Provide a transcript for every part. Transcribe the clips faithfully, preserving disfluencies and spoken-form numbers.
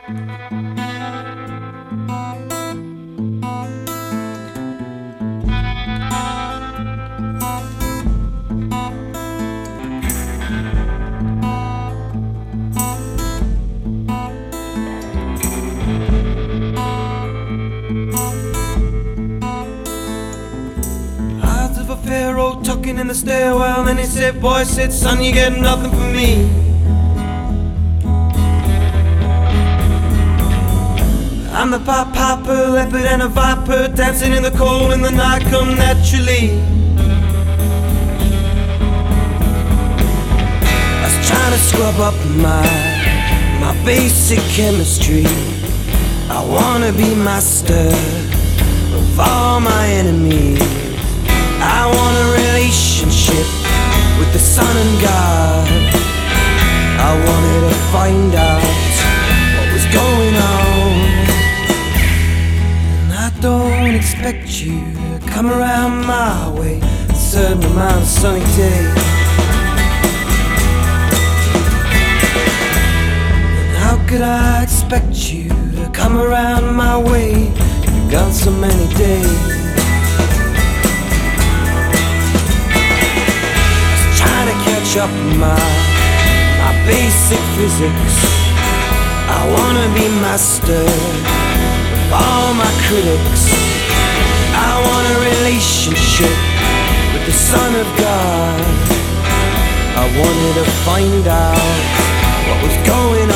Pharaoh talking in the stairwell, and he said, boy, said, son, you get nothing from me. I'm the Pied Piper, leopard and a viper, dancing in the cold and the night come naturally. I was trying to scrub up my, my basic chemistry. I wanna be master of all my enemies. I want a relationship with the sun and God. I wanted to find out what was going on. And I don't expect you to come around my way a certain amount of sunny days. And how could I expect you to come around my way? You've gone so many days. Up my, my basic physics. I wanna be master of all my critics. I want a relationship with the Son of God. I wanted to find out what was going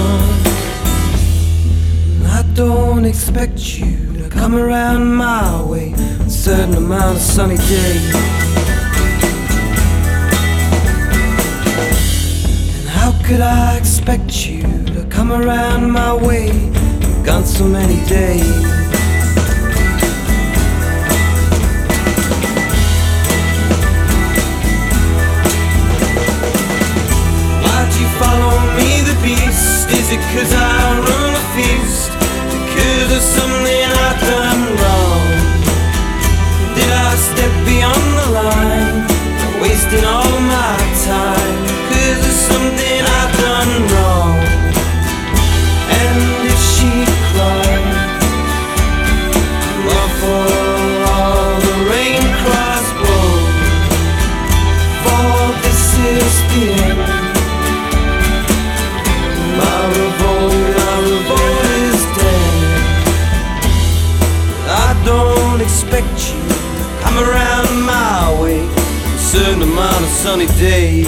on. I don't expect you to come around my way a certain amount of sunny days. How could I expect you to come around my way? You've gone so many days. Why'd you follow me, the beast? Is it 'cause I run a feast? Because of something I've done wrong? Did I step beyond the line, wasting all my time? 'Cause of something I've done wrong. And if she cried, love for all the rain cries blow, for this is the end. My revolt, my revolt is dead. I don't expect you to come around my way a certain amount of sunny days.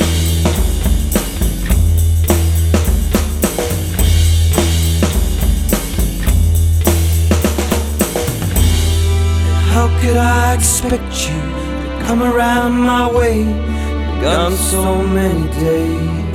How could I expect you to come around my way? Gone so many days.